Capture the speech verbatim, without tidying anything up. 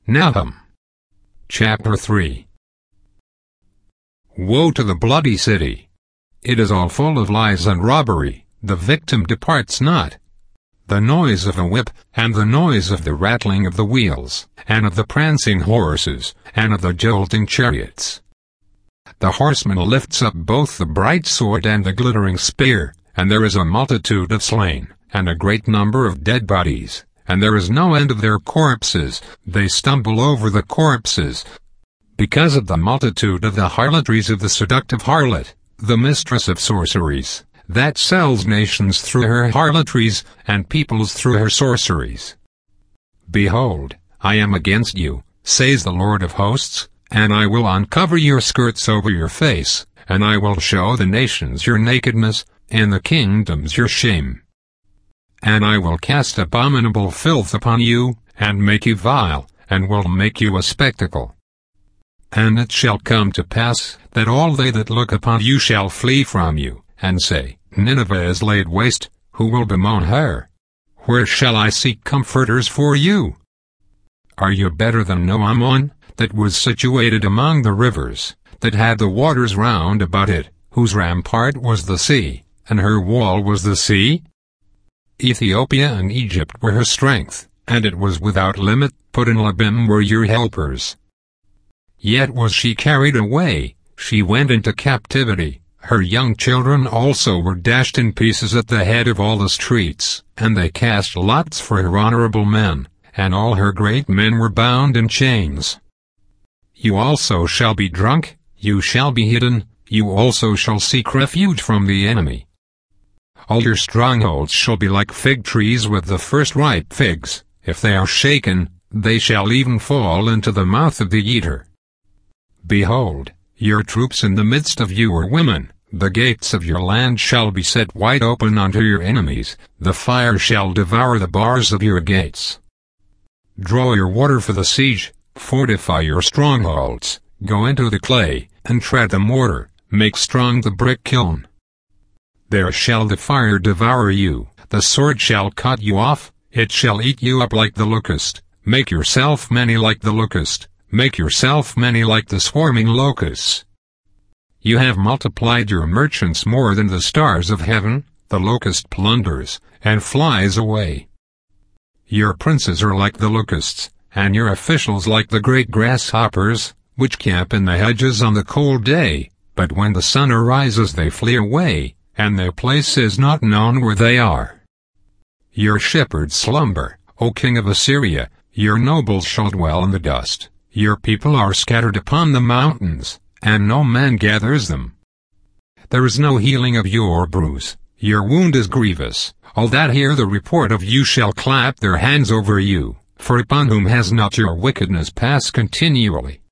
Nahum. Chapter three. Woe to the bloody city! It is all full of lies and robbery, the victim departs not. The noise of a whip, and the noise of the rattling of the wheels, and of the prancing horses, and of the jolting chariots. The horseman lifts up both the bright sword and the glittering spear, and there is a multitude of slain, and a great number of dead bodies, and there is no end of their corpses, they stumble over the corpses. Because of the multitude of the harlotries of the seductive harlot, the mistress of sorceries, that sells nations through her harlotries, and peoples through her sorceries. Behold, I am against you, says the Lord of hosts, and I will uncover your skirts over your face, and I will show the nations your nakedness, and the kingdoms your shame. And I will cast abominable filth upon you, and make you vile, and will make you a spectacle. And it shall come to pass, that all they that look upon you shall flee from you, and say, Nineveh is laid waste, who will bemoan her? Where shall I seek comforters for you? Are you better than Noamon, that was situated among the rivers, that had the waters round about it, whose rampart was the sea, and her wall was the sea? Ethiopia and Egypt were her strength, and it was without limit, Put and Labim were your helpers. Yet was she carried away, she went into captivity, her young children also were dashed in pieces at the head of all the streets, and they cast lots for her honorable men, and all her great men were bound in chains. You also shall be drunk, you shall be hidden, you also shall seek refuge from the enemy. All your strongholds shall be like fig trees with the first ripe figs, if they are shaken, they shall even fall into the mouth of the eater. Behold, your troops in the midst of you are women, the gates of your land shall be set wide open unto your enemies, the fire shall devour the bars of your gates. Draw your water for the siege, fortify your strongholds, go into the clay, and tread the mortar, make strong the brick kiln. There shall the fire devour you, the sword shall cut you off, it shall eat you up like the locust, make yourself many like the locust, make yourself many like the swarming locusts. You have multiplied your merchants more than the stars of heaven, the locust plunders, and flies away. Your princes are like the locusts, and your officials like the great grasshoppers, which camp in the hedges on the cold day, but when the sun arises they flee away, and their place is not known where they are. Your shepherds slumber, O king of Assyria, your nobles shall dwell in the dust, your people are scattered upon the mountains, and no man gathers them. There is no healing of your bruise, your wound is grievous, all that hear the report of you shall clap their hands over you, for upon whom has not your wickedness passed continually?